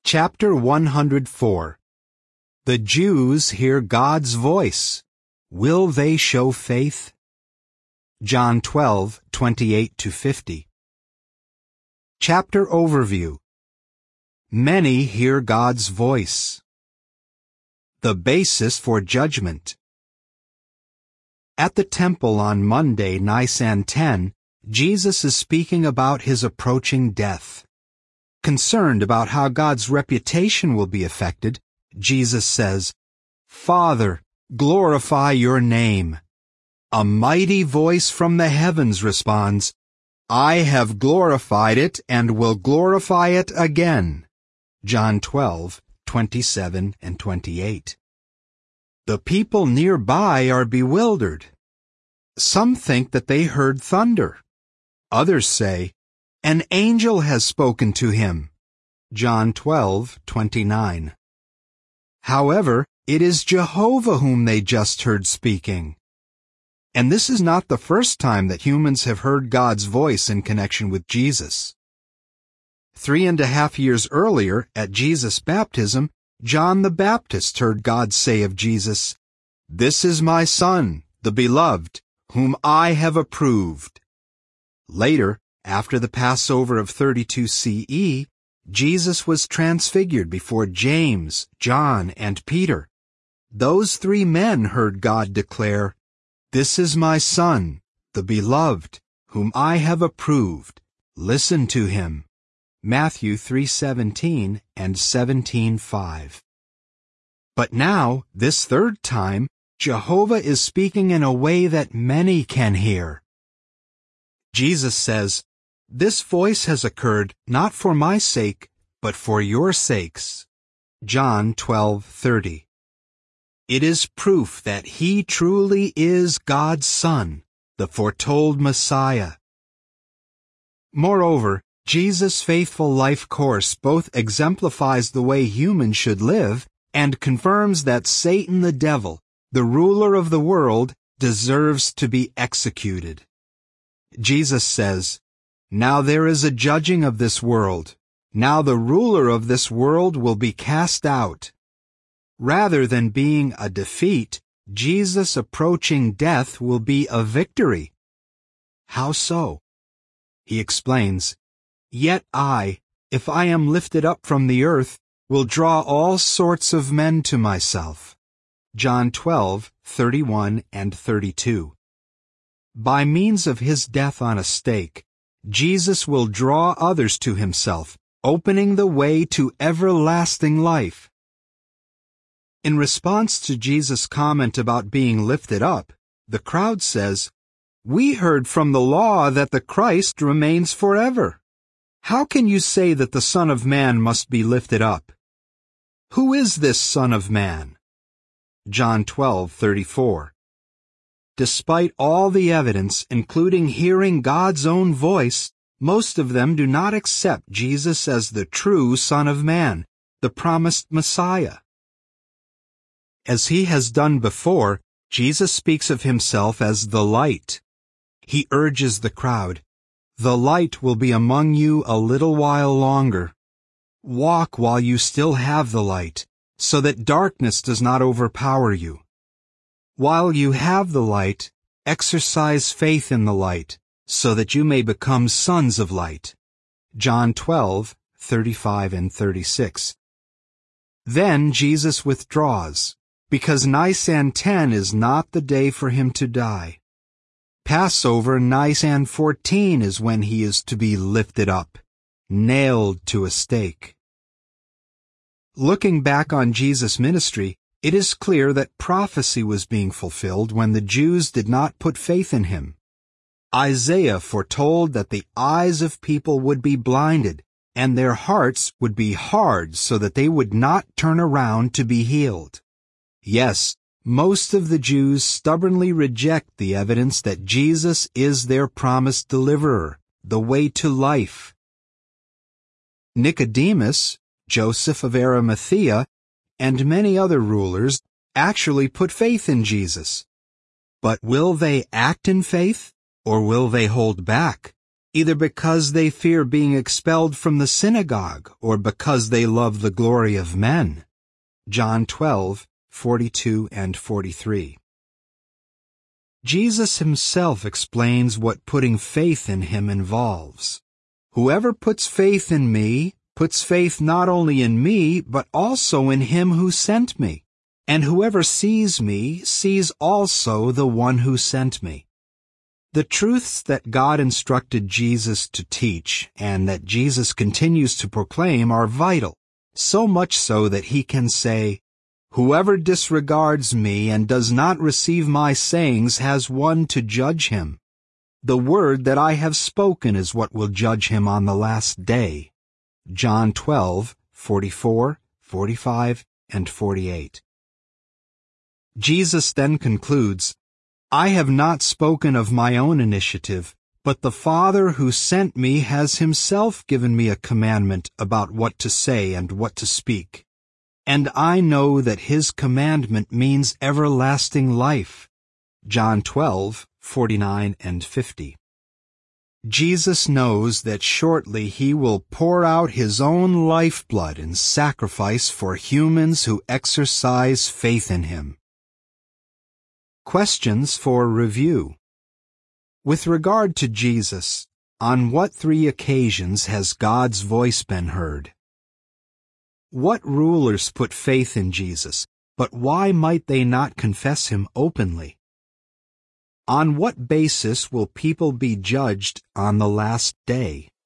Chapter 104. The Jews hear God's voice. Will they show faith? John 12:28-50. Chapter Overview. Many hear God's voice. The basis for judgment. At the temple on Monday, Nisan 10, Jesus is speaking about his approaching death. Concerned about how God's reputation will be affected, Jesus says, "Father, glorify your name." A mighty voice from the heavens responds, "I have glorified it and will glorify it again." John 12:27-28. The people nearby are bewildered. Some think that they heard thunder. Others say, "An angel has spoken to him." John 12:29. However, it is Jehovah whom they just heard speaking. And this is not the first time that humans have heard God's voice in connection with Jesus. 3.5 years earlier, at Jesus' baptism, John the Baptist heard God say of Jesus, "This is my Son, the Beloved, whom I have approved." Later, after the Passover of 32 CE, Jesus was transfigured before James, John, and Peter. Those 3 men heard God declare, "This is my Son, the Beloved, whom I have approved. Listen to him." Matthew 3:17 and 17:5. But now, this third time, Jehovah is speaking in a way that many can hear. Jesus says, "This voice has occurred not for my sake, but for your sakes." John 12:30. It is proof that he truly is God's Son, the foretold Messiah. Moreover, Jesus' faithful life course both exemplifies the way humans should live and confirms that Satan the devil, the ruler of the world, deserves to be executed. Jesus says, "Now there is a judging of this world. Now the ruler of this world will be cast out." Rather than being a defeat, Jesus' approaching death will be a victory. How so? He explains, "Yet I, if I am lifted up from the earth, will draw all sorts of men to myself." John 12:31 and 32. By means of his death on a stake, Jesus will draw others to himself, opening the way to everlasting life. In response to Jesus' comment about being lifted up, the crowd says, "We heard from the law that the Christ remains forever. How can you say that the Son of Man must be lifted up? Who is this Son of Man?" John 12:34. Despite all the evidence, including hearing God's own voice, most of them do not accept Jesus as the true Son of Man, the promised Messiah. As he has done before, Jesus speaks of himself as the light. He urges the crowd, "The light will be among you a little while longer. Walk while you still have the light, so that darkness does not overpower you. While you have the light, exercise faith in the light, so that you may become sons of light." John 12:35 and 36. Then Jesus withdraws, because Nisan 10 is not the day for him to die. Passover Nisan 14 is when he is to be lifted up, nailed to a stake. Looking back on Jesus' ministry, it is clear that prophecy was being fulfilled when the Jews did not put faith in him. Isaiah foretold that the eyes of people would be blinded, and their hearts would be hard so that they would not turn around to be healed. Yes, most of the Jews stubbornly reject the evidence that Jesus is their promised deliverer, the way to life. Nicodemus, Joseph of Arimathea, and many other rulers actually put faith in Jesus. But will they act in faith, or will they hold back? either because they fear being expelled from the synagogue or because they love the glory of men. John 12:42 and 43. Jesus himself explains what putting faith in him involves. Whoever puts faith in me puts faith not only in me, but also in him who sent me. And whoever sees me sees also the one who sent me. The truths that God instructed Jesus to teach and that Jesus continues to proclaim are vital, so much so that he can say, "Whoever disregards me and does not receive my sayings has one to judge him. The word that I have spoken is what will judge him on the last day." John 12:44, 45, and 48. Jesus then concludes, "I have not spoken of my own initiative, but the Father who sent me has himself given me a commandment about what to say and what to speak. And I know that his commandment means everlasting life." John 12:49 and 50. Jesus knows that shortly he will pour out his own lifeblood in sacrifice for humans who exercise faith in him. Questions for review. With regard to Jesus, on what 3 occasions has God's voice been heard? What rulers put faith in Jesus, but why might they not confess him openly? On what basis will people be judged on the last day?